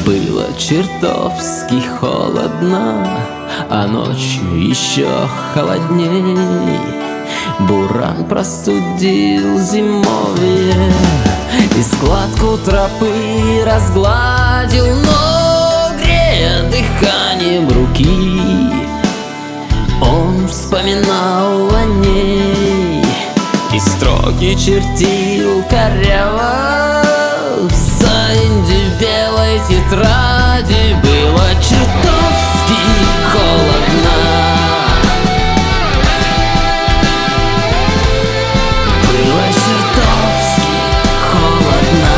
Было чертовски холодно, а ночью еще холодней. Буран простудил зимовье и складку тропы разгладил, но, грея дыханием руки, он вспоминал о ней и строки чертил коряво в заинде белой тетради. Было чертовски холодно, было чертовски холодно,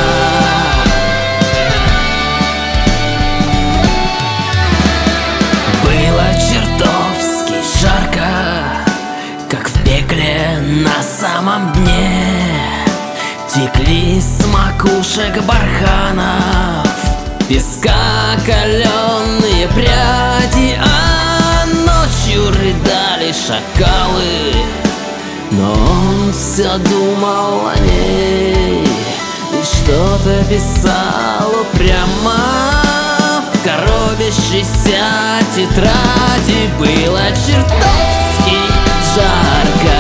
было чертовски жарко, как в пекле на самом дне. Текли с макушек барханов песка каленые пряди, а ночью рыдали шакалы. Но он все думал о ней и что-то писал упрямо в коробящейся тетради. Было чертовски жарко,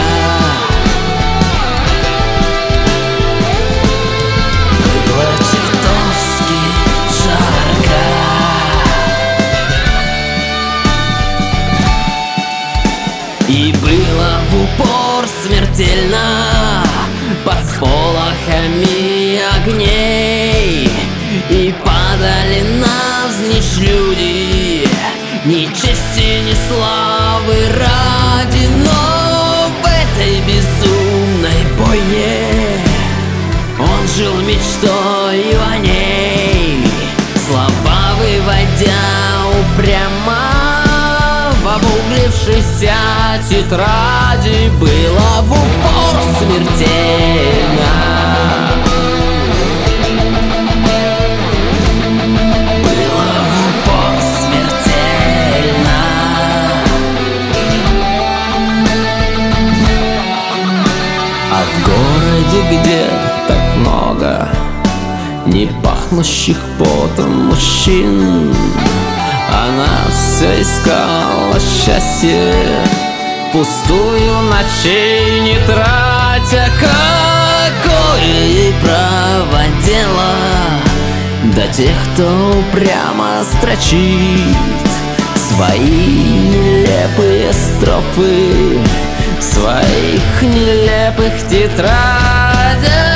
и было в упор смертельно под сполохами огней. И падали навзничь люди, ни чести, ни славы ради. Но в этой безумной бойне он жил мечтой о ней, слова выводя упрямо в обуглившейся тетради. Было в упор смертельно, было в упор смертельно. А в городе, где так много не пахнущих потом мужчин, она все искала счастье, пустую ночей не тратя. Какое ей право дело до тех, кто упрямо строчит свои нелепые строфы в своих нелепых тетрадях.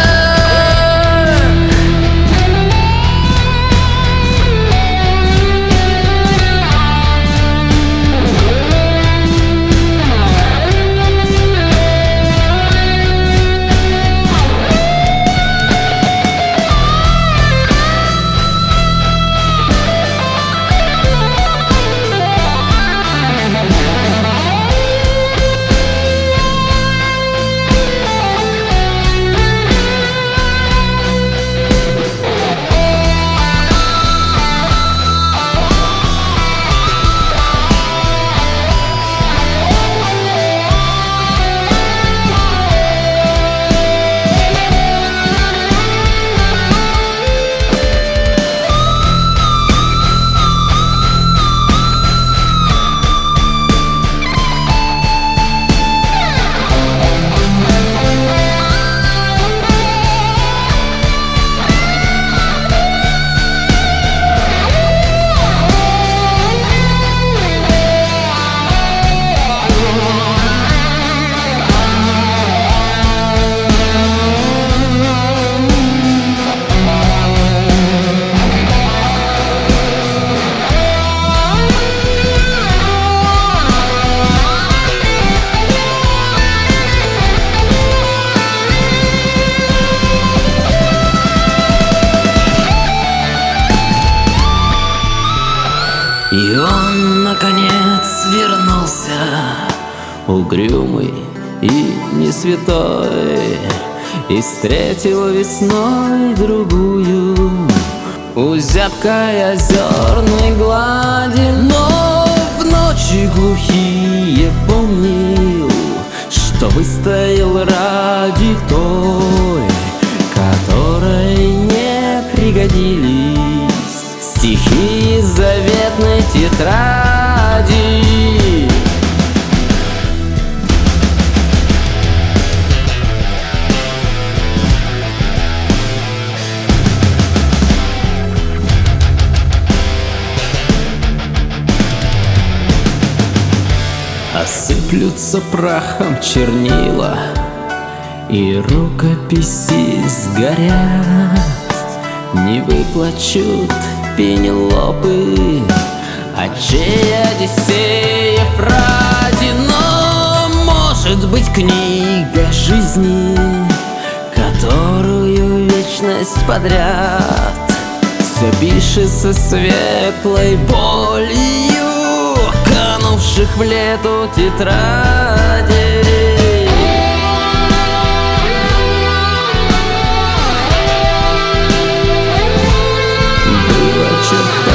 И он, наконец, вернулся, угрюмый и не святой, и встретил весной другую у зябкой озерной глади. Но в ночи глухие помнил, что выстоял ради той, которой не пригодились стихи из заветной тетради. Осыплются прахом чернила, и рукописи сгорят. Не выплачут Пенелопы, очей Одиссеев ради. Но, может быть, книга жизни, которую вечность подряд все пишется светлой болью канувших в лету тетрадей. Было черта